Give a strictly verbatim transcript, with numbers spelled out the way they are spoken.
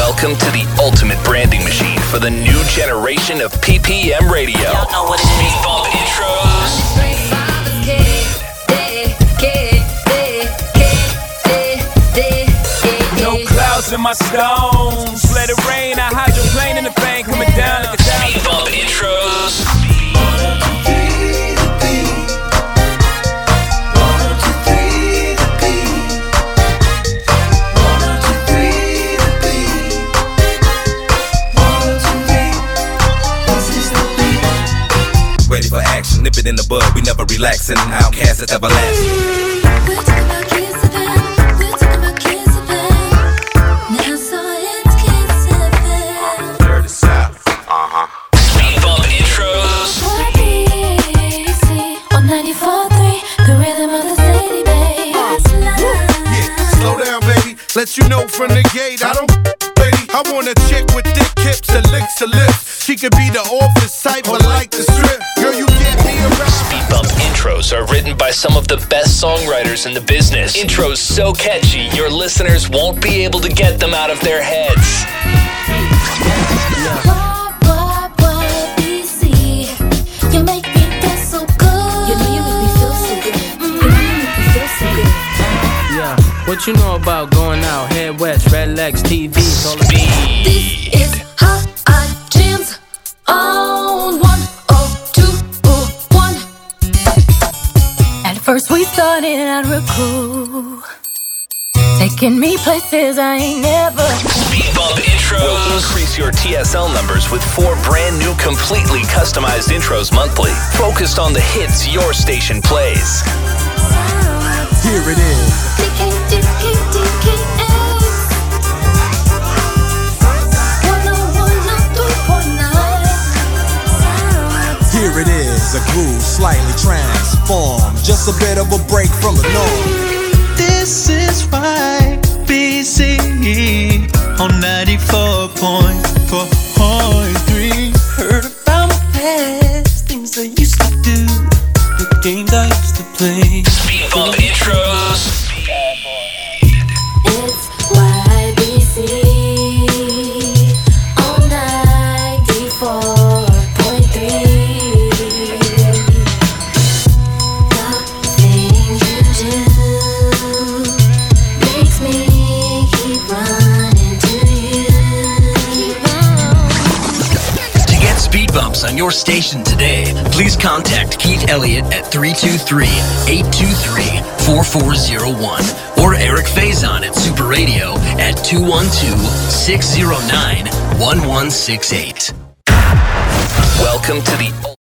Welcome to the ultimate branding machine for the new generation of P P M radio. Y'all know what it is. Speed bump intros. No clouds in my stones. Let it rain. I hydroplane in the bank coming down like a Speed bump intros. Ready for action, nip it in the bud, we never relaxing. Outcast is everlasting. We're talking about kids again. We're talking about kids again. Now so it's kids again. Dirty South. Uh-huh. Speed bump intros. B C on ninety-four point three, the rhythm of the city, baby. Yeah, slow down, baby. Let you know from the gate, I don't lady. I want a chick with thick hips and licks her lips. She could be the office type, but like the strip. Girl, you get me around. Speed bump intros are written by some of the best songwriters in the business. Intros so catchy, your listeners won't be able to get them out of their heads. Why, why, why, B C? You make me feel so good. You know you make me feel so good. You know you make me feel so good. Yeah, what you know about going out? Head west, red legs, T V. Speed. This is how I jams on one oh two one. At first we started out real cool, taking me places I ain't never. Speed bump intros will increase your T S L numbers with four brand new completely customized intros monthly, focused on the hits your station plays. Here it is. D K, D K, D K S one oh one oh three point nine. Here it is, a groove slightly transformed. Just a bit of a break from the norm. This is why B C on ninety-four point four point three. Heard about my past, things I used to do, the games I used to play. Speed bump intros. It's Y B C on ninety-four point three. The things you do makes me keep running to you. Keep on. To get speed bumps on your station today, please contact Keith Elliott at three two three, eight two three, four four zero one or Eric Faison at Super Radio at two one two, six zero nine, one one six eight. Welcome to the